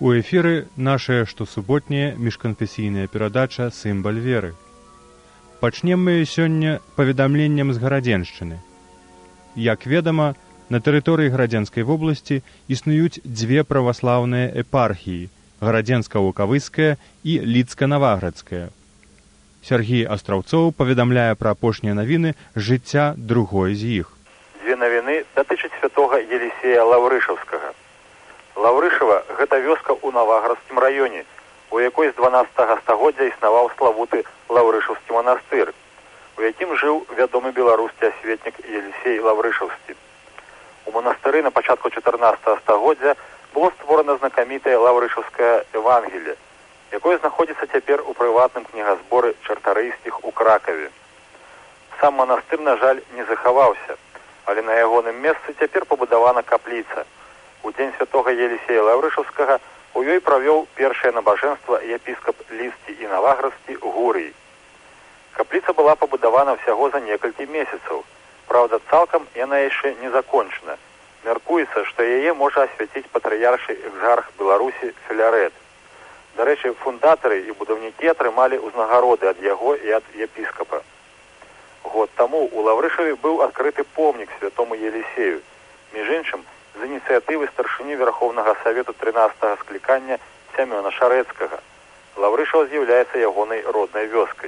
У эфіры нашая штосуботняя міжканфесійная перадача «Сімбаль веры». Пачнем мы сёння паведамленнем з Гарадзеншчыны. Як ведама, на тэрыторыі Гарадзенскай вобласці існуюць дзве праваслаўныя епархіі – Гарадзенска-Лукавыская і Лідска-Наваградская. Сергій Астраўцоў паведамляе пра апошнія навіны з жыцця другой з іх. Дзве навіны датычаць святога Елісея Лаўрышаўскага. Лаўрышава – гэта вёска ў Наваградскім раёне, у якой з 12 стагоддзя існаваў славуты Лаўрышаўскі манастыр, у якім жыў вядомы беларускі асветнік Елісей Лаўрышаўскі. У манастыры на пачатку 14 стагоддзя было створана знакамітае Лаўрышаўскае Евангелие, якое знаходзіцца цяпер у прыватным кнігазборы чартарыйскіх у Кракаве. Сам манастыр, на жаль, не захаваўся, але на ягоным месцы цяпер пабудавана капліца. У дзень святога Елісея Лаўрышаўскага у ёй правёў першае набажэнства епіскап Лідскі і Наваградскі Гурый. Капліца была пабудавана ўсяго за некалькі месяцаў. Праўда, цалкам яна яшчэ не закончана. Мяркуецца, што яе можа асвяціць патрыяршы экзарх Беларусі Філарэт. Дарэчы, фундатары і будаўнікі атрымалі ўзнагароды ад яго і ад епіскапа. Год таму у Лаўрышаве быў адкрыты помнік святому Елісею. Між іншым, з ініцыятывы старшыні Верховнага Савету 13-го склікання Сямёна Шарэцкага. Лаўрышаў з'яўляецца ягонай роднай вёскай.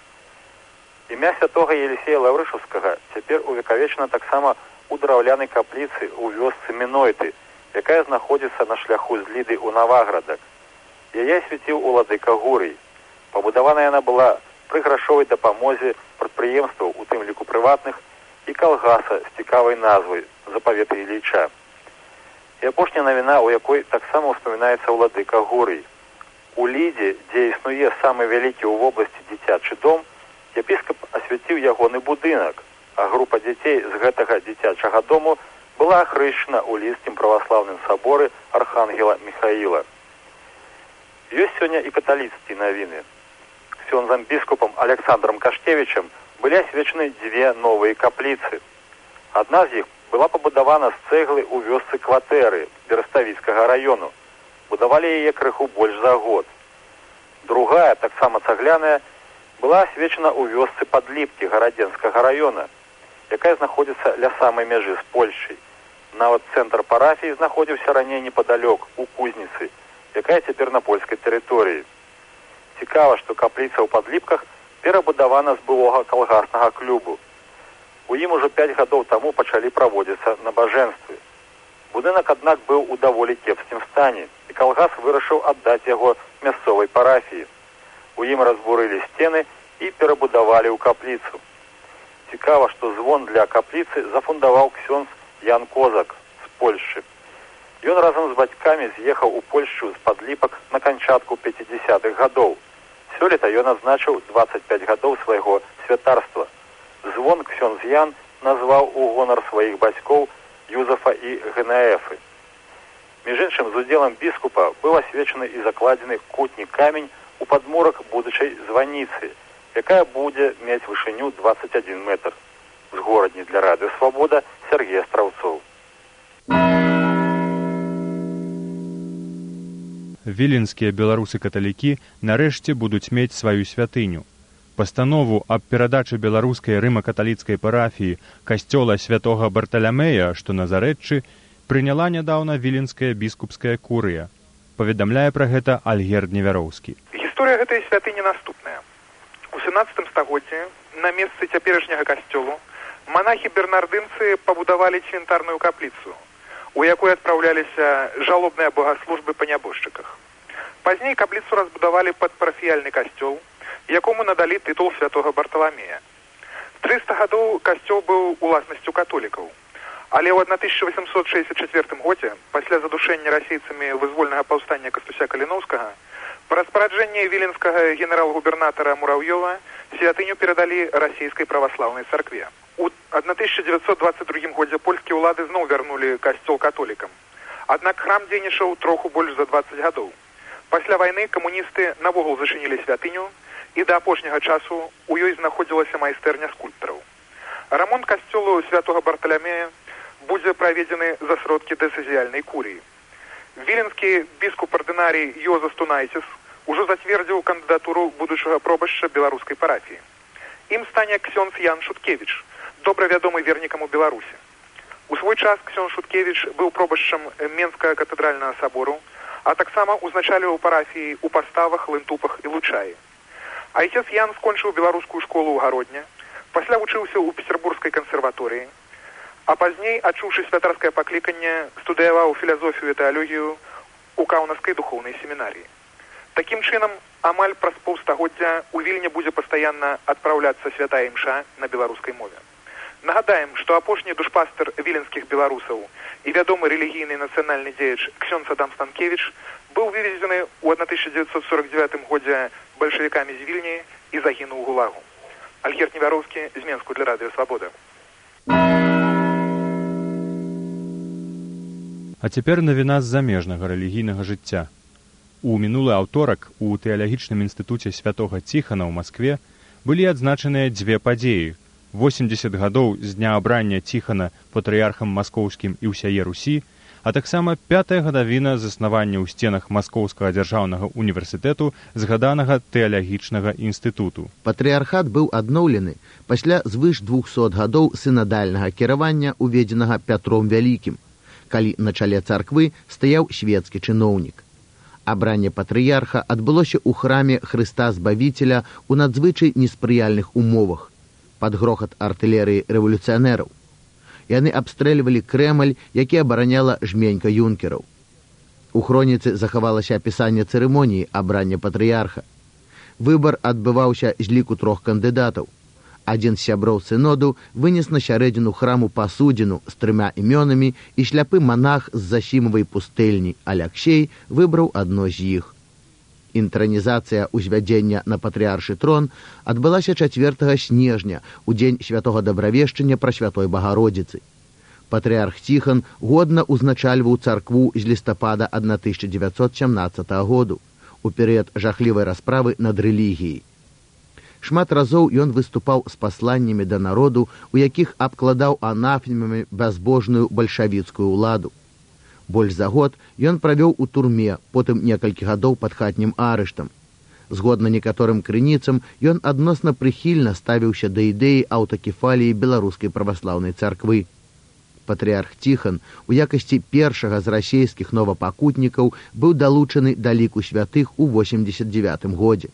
Імя святога Елісея Лаўрышаўскага цяпер увекавечана таксама у драўлянай капліцы ў вёсцы Мінойты, якая знаходзіцца на шляху з Ліды ў Наваградак. Яе асвяціў уладыка Гурый. Пабудавана яна была пры грашовай дапамозе прадпрыемстваў, у тым ліку прыватных, і калгаса з цікавай назвай «Запавет Ілліча». І апошняя навіна, у якой таксама ўспамінаецца ўладыка Гурый. У Лідзе, дзе існуе самы вялікі ў вобласці дзіцячы дом, епіскап асвяціў ягоны будынак, а група дзяцей з гэтага дзіцячага дому была ахрышчана ў Лідскім праваслаўным саборы Архангела Міхаіла. Ёсць сёння і каталіцкія навіны. Ксёндзам біскупам Александрам Каштевічам былі асвечаны дзве новыя капліцы. Адна з іх была пабудавана з цэглы ў вёсцы Кватэры Бераставіцкага раёну. Будавалі яе крыху больш за год. Другая, таксама цагляная, была асвечана ў вёсцы Падліпкі Гарадзенскага раёна, якая знаходзіцца ля самай мяжы з Польшчай. Нават цэнтр парафіі знаходзіўся раней непадалёк, у Кузніцы, якая цяпер на польскай тэрыторыі. Цікава, што капліца ў Падліпках перабудавана з былога калгаснага клубу. У ім ужо 5 гадоў таму пачалі праводзіцца набажэнствы. Будынак, аднак, быў у даволі кепскім стане, і калгас вырашыў аддаць яго мясцовай парафіі. У ім разбурылі сцены і перабудавалі ў капліцу. Цікава, што звон для капліцы зафундаваў ксёндз Ян Козак з Польшчы. Ён разам з бацькамі з'ехаў у Польшчу з Падліпак на канчатку 50-х гадоў. Сёлета ён адзначыў 25 гадоў свайго святарства. Звон ксёндз Ян назваў у гонар сваіх бацькоў Юзафа і Генаэфы. Між іншым, з удзелам біскупа быў асвечаны і закладзены кутні камень у падмурак будучай званіцы, якая будзе мець вышыню 21 метр. З горадні для радыё «Свабода» Сергій Астраўцоў. Віленскія беларусы-каталікі нарэшце будуць мець сваю святыню. Пастанову аб перадачы беларускай рыма-каталіцкай парафіі касцёла святога Барталямея, што на Зарэччы, прыняла нядаўна віленская біскупская курыя. Паведамляе пра гэта Альгерд Невяроўскі. Гісторыя гэтай святыні наступная. У 17 стагоддзі на месцы цяперашняга касцёлу манахі-бернардынцы пабудавалі цвінтарную капліцу, у якой адпраўляліся жалобныя богаслужбы па нябожчыках. Пазней капліцу разбудавалі пад парафіяльны касцёл, якому надалі тытул святога Барталамея. 300 гадоў касцёл быў уласнасцю католікаў, але ў 1864 годзе, пасля задушэння расейцамі вызвольнага паўстання Кастуся Каліноўскага, па распараджэнні віленскага генерал-губернатара Мураўёва святыню перадалі расійскай праваслаўнай царкве. У 1922 годзе польскія ўлады зноў вярнулі касцёл католікам. Аднак храм дзейнічаў троху больш за 20 гадоў. Пасля вайны камуністы навогул зачынілі святыню, і да апошняга часу у ёй знаходзілася майстэрня скульптараў. Рамонт касцёлу святога Барталямея будзе праведзены за сродкі дыцэзіяльнай курыі. Віленскі біскуп-ардынарый Йоза Стунайцис ужо зацвердзіў кандыдатуру будучага пробашча беларускай парафіі. Ім стане ксёндз Ян Шуткевіч, добра вядомы вернікам у Беларусі. У свой час ксёндз Шуткевіч быў пробашчам Менскага катэдральнага сабору, а таксама узначаліваў парафіі ў Паставах, Лынтупах і Лучаі. Айцец Ян скончыў беларускую школу ў Гародня, пасля вучыўся ў Петербургскай кансерваторыі, а пазней, адчуўшы святарскае пакліканне, студыяваў філазофію і тэалогію ў Каўнаскай духоўнай семінарыі. Такім чынам, амаль праз паўстагоддзя у Вільні будзе пастаянна адпраўляцца святая імша на беларускай мове. Нагадаем, што апошні душпастыр віленскіх беларусаў і вядомы рэлігійны нацыянальны дзеяч ксёндз Адам Станкевіч быў вывезены ў 1949 годзе бальшавікамі з Вільні і загінуў у Гулагу. Альгерд Невяроўскі з Менску для Радыё Свабода. А цяпер навіна з замежнага рэлігійнага жыцця. У мінулы аўторак у тэалагічным інстытуце святога Ціхана ў Маскве былі адзначаныя дзве падзеі: 80 гадоў з дня абрання Ціхана патрыярхам маскоўскім і ўсяе Русі, а таксама 5-я гадавіна заснавання ў стенах Маскоўскага дзяржаўнага універсітэту згаданага тэалагічнага інстытуту. Патрыярхат быў адноўлены пасля звыш 200 гадоў сінадальнага кіравання, уведзенага Пятром Вялікім, калі на чале царквы стаяў шведскі чыноўнік. Абранне патрыярха адбылося ў храме Хрыста Збавіцеля ў надзвычай неспрыяльных умовах, пад грохат артылерыі рэвалюцыянераў. Яны абстрэльвалі Крэмль, які абараняла жменька юнкераў. У хроніцы захавалася апісанне цырымоніі абрання патрыярха. Выбар адбываўся з ліку 3 кандыдатаў. Адзін з сяброў сыноду вынес на сярэдзіну храму пасудзіну з 3 імёнамі, і шляпы монах з Засімавай пустэльні Аляксей выбраў адно з іх. Інтранізацыя ўзвядзення на патрыяршы трон адбылася 4 снежня, у дзень святога дабравешчання Прасвятой Багародзіцы. Патрыярх Ціхан годна ўзначальваў царкву з лістапада 1917 году, у перыяд жахлівай расправы над рэлігіяй. Шмат разоў ён выступаў з пасланнямі да народу, у якіх абкладаў анафемамі бязбожную бальшавіцкую ўладу. Больш за год ён правёў у турме, потым некалькі гадоў пад хатнім арыштам. Згодна некаторым крыніцам, ён адносна прыхільна ставіўся да ідэі аўтакефаліі беларускай праваслаўнай царквы. Патрыярх Ціхан у якасці першага з расейскіх новапакутнікаў быў далучаны да ліку святых у 89 годзе.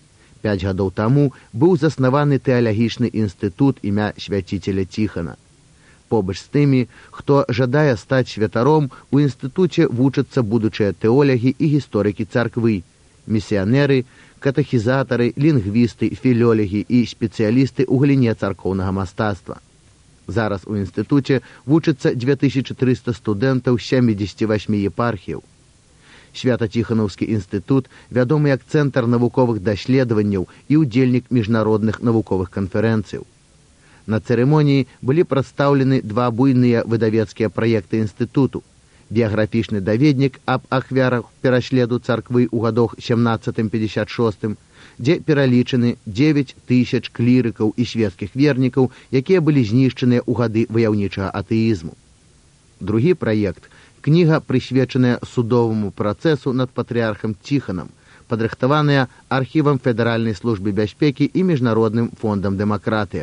5 гадоў таму быў заснаваны тэалагічны інстытут імя свяціцеля Ціхана. Побач з тымі, хто жадае стаць святаром, у інстытуце вучацца будучыя тэолягі і гісторыкі царквы, місіянеры, катэхізатары, лінгвісты, філёлегі і спецыялісты ў галіне царкоўнага мастацтва. Зараз у інстытуце вучыцца 2300 студэнтаў з 78 епархіяў. Свята-Ціханаўскі інстытут вядомы як цэнтр навуковых даследаванняў і ўдзельнік міжнародных навуковых канферэнцыяў. На цырымоніі былі прадстаўлены 2 буйныя выдавецкія праекты інстытуту: біяграфічны даведнік аб ахвярах пераследу царквы ў гадах 17-56, дзе пералічаны 9000 клірыкаў і свецкіх вернікаў, якія былі знішчаныя ў гады ваяўнічага атэізму. Другі праект — кніга, прысвечаная судоваму працэсу над патрыярхам Ціханам, падрыхтаваная архівам Федэральнай службы бяспекі і міжнародным фондам дэмакратыя.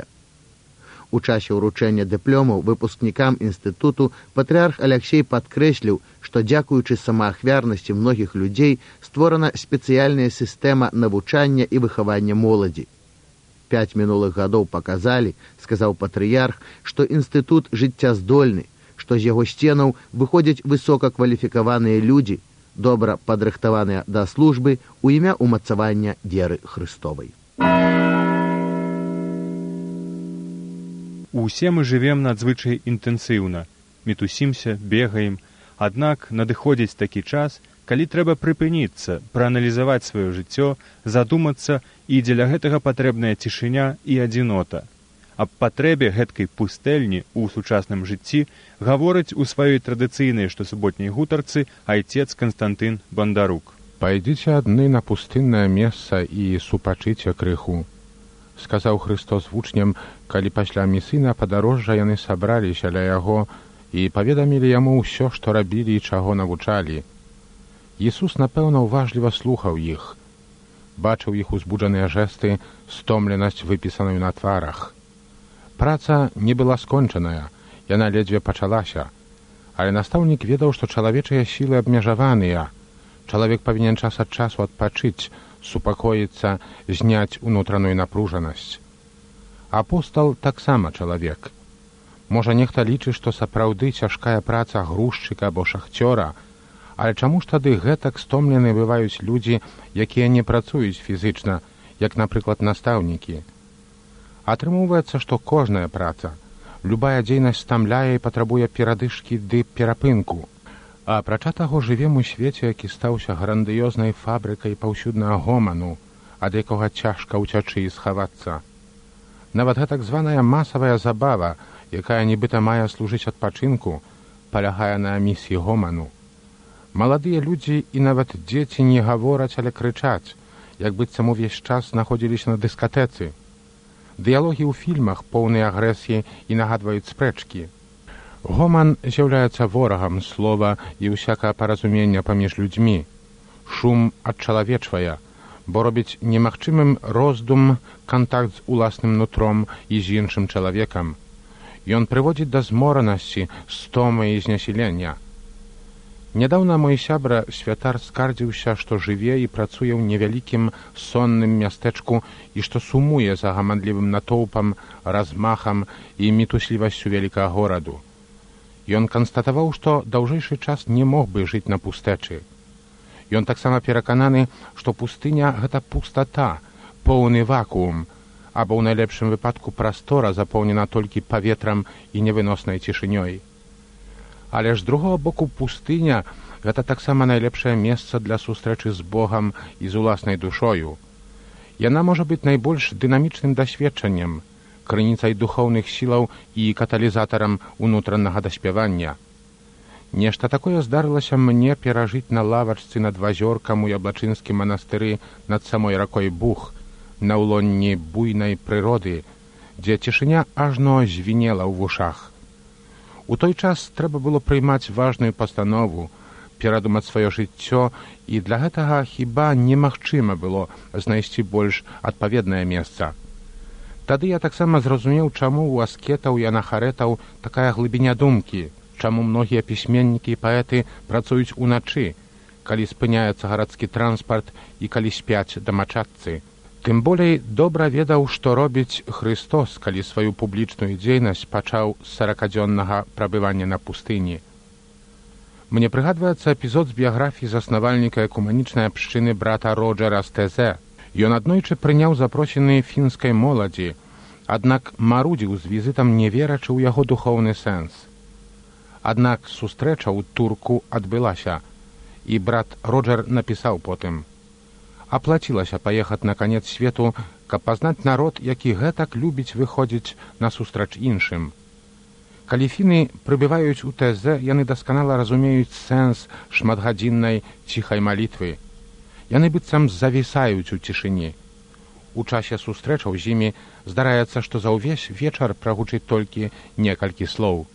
У часе ўручэння дыпломаў выпускнікам інстытуту патрыярх Аляксей падкрэсліў, што дзякуючы самаахвярнасці многіх людзей створана спецыяльная сістэма навучання і выхавання моладзі. 5 мінулых гадоў паказалі, сказаў патрыярх, што інстытут жыццяздольны, што з яго сценаў выходзяць высокакваліфікаваныя людзі, добра падрыхтаваныя да службы ў імя ўмацавання веры Хрыстовай. Усе мы жывем надзвычай інтэнсіўна, мітусімся, бегаем, аднак надыходзіць такі час, калі трэба прыпыніцца, прааналізаваць сваё жыццё, задумацца, і дзеля гэтага патрэбная цішыня і адзінота. Аб патрэбе гэткай пустэльні ў сучасным жыцці гаворыць у сваёй традыцыйнай штосуботняй гутарцы айцец Канстантын Бандарук. «Пайдзіце адны на пустыннае месца і супачыце крыху», — сказаў Хрыстос вучням, калі пасля місыйна падарожжа яны сабраліся ля яго і паведамілі яму ўсё, што рабілі і чаго навучалі. Ісус, напэўна, уважліва слухаў іх. Бачыў іх узбуджаныя жэсты, стомленасць, выпісаную на тварах. Праца не была скончаная, яна ледзьве пачалася. Але настаўнік ведаў, што чалавечыя сілы абмежаваныя. Чалавек павінен час ад часу адпачыць, супакоіцца, зняць унутраную напружанасць. Апостал таксама чалавек. Можа, нехта лічыць, што сапраўды цяжкая праца грузчыка або шахцёра, але чаму ж тады гэтак стомлены бываюць людзі, якія не працуюць фізычна, як, напрыклад, настаўнікі? Атрымоўваецца, што кожная праца, любая дзейнасць стамляе і патрабуе перадышкі ды перапынку. А апрача таго жывем у свеце, які стаўся грандыёзнай фабрыкай паўсюднага гоману, ад якога цяжка ўцячы і схавацца. Нават гэтак званая масавая забава, якая нібыта мае служыць адпачынку, палягае на эмісіі гоману. Маладыя людзі і нават дзеці не гавораць, але крычаць, як быццам увесь час знаходзіліся на дыскатэцы. Дыялогі ў фільмах поўныя агрэсіі і нагадваюць спрэчкі. Гоман з'яўляецца ворагам слова і ўсякае паразумення паміж людзьмі. Шум адчалавечвае, бо робіць немагчымым роздум, кантакт з уласным нутром і з іншым чалавекам. Ён прыводзіць да зморанасці, стомы і знясілення. Нядаўна мой сябра святар скардзіўся, што жыве і працуе ў невялікім сонным мястэчку і што сумуе за гаманлівым натоўпам, размахам і мітуслівасцю вялікага гораду. Ён канстатаваў, што даўжэйшы час не мог бы жыць на пустэчы. Ён таксама перакананы, што пустыня – гэта пустата, поўны вакуум, або ў найлепшым выпадку прастора запоўнена толькі паветрам і невыноснай цішынёй. Але ж з другога боку пустыня – гэта таксама найлепшае месца для сустрэчы з Богам і з уласнай душою. Яна можа быць найбольш дынамічным дасведчаннем, крыніцай духоўных сілаў і каталізатарам унутранага даспявання. Нешта такое здарылася мне перажыць на лавачцы над Вазёркам у Яблачынскім манастыры над самой ракой Буг, на ўлонні буйнай прыроды, дзе цішыня ажно звінела ў вушах. У той час трэба было прыймаць важную пастанову, перадумаць сваё жыццё, і для гэтага хіба немагчыма было знайсці больш адпаведнае месца. Тады я таксама зразумеў, чаму ў аскетаў і анахарэтаў такая глыбіня думкі, чаму многія пісьменнікі і паэты працуюць уначы, калі спыняецца гарадскі транспарт і калі спяць дамачадцы. Тым болей добра ведаў, што робіць Хрыстос, калі сваю публічную дзейнасць пачаў з 40-дзённага прабывання на пустыні. Мне прыгадваецца эпізод з біяграфіі заснавальніка экуманічнай абшчыны брата Роджера з Тэзе. Ён аднойчы прыняў запрошены фінскай моладзі, аднак марудзіў з візітам, не верачы ў яго духоўны сэнс. Аднак сустрэча ў Турку адбылася, і брат Роджер напісаў потым: «Аплацілася паехаць на канец свету, каб пазнаць народ, які гэтак любіць выходзіць насустрач іншым». Калі фіны прыбываюць у Тэзе, яны дасканала разумеюць сэнс шматгадзіннай ціхай малітвы. Яны быццам завісаюць у цішыні. У часе сустрэчаў з імі здараецца, што за ўвесь вечар прагучыць толькі некалькі слоў.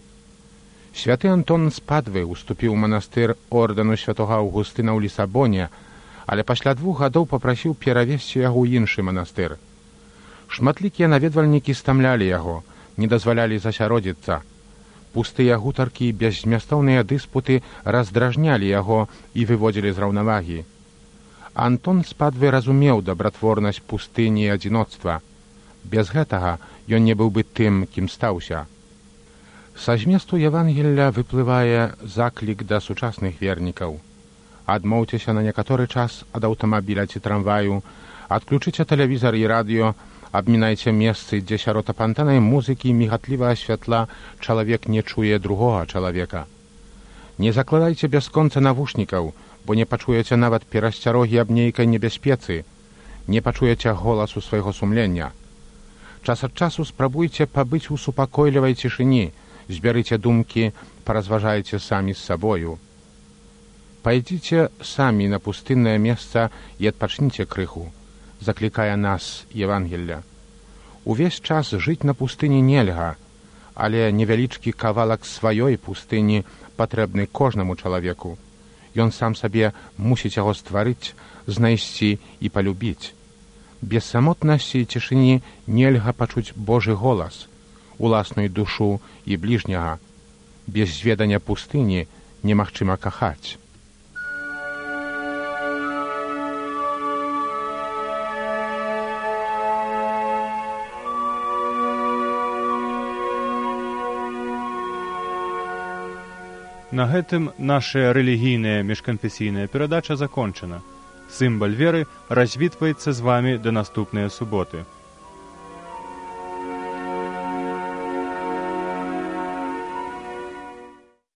Святы Антон з Падвы уступіў у манастыр ордэну святога Аўгустына ў Лісабоне, але пасля 2 гадоў папрасіў перавесці яго ў іншы манастыр. Шматлікія наведвальнікі стамлялі яго, не дазвалялі засяродзіцца. Пустыя гутаркі і беззмястоўныя дыспуты раздражнялі яго і выводзілі з раўнавагі. Антон з Падвы разумеў дабратворнасць пустыні і адзіноцтва. Без гэтага ён не быў бы тым, кім стаўся. Са зместу Евангелля выплывае заклік да сучасных вернікаў. Адмоўцеся на некаторы час ад аўтамабіля ці трамваю, адключыце тэлевізар і радыё, абмінайце месцы, дзе сярод апантанай музыкі мігатлівага святла чалавек не чуе другога чалавека. Не закладайце бясконца навушнікаў, бо не пачуеце нават перасцярогі аб нейкай небяспецы, не пачуеце голасу свайго сумлення. Час ад часу спрабуйце пабыць у супакойлівай цішыні, збярыце думкі, паразважайце самі з сабою. Пайдзіце самі на пустыннае месца і адпачніце крыху, заклікае нас Евангелля. Увесь час жыць на пустыні нельга, але невялічкі кавалак сваёй пустыні патрэбны кожнаму чалавеку. Ён сам сабе мусіць яго стварыць, знайсці і палюбіць. Без самотнасці і цішыні нельга пачуць Божы голас, уласную душу і бліжняга. Без зведання пустыні немагчыма кахаць. На гэтым наша рэлігійная міжканфесійная перадача закончана. Сімвал веры развітваецца з вамі да наступнай суботы.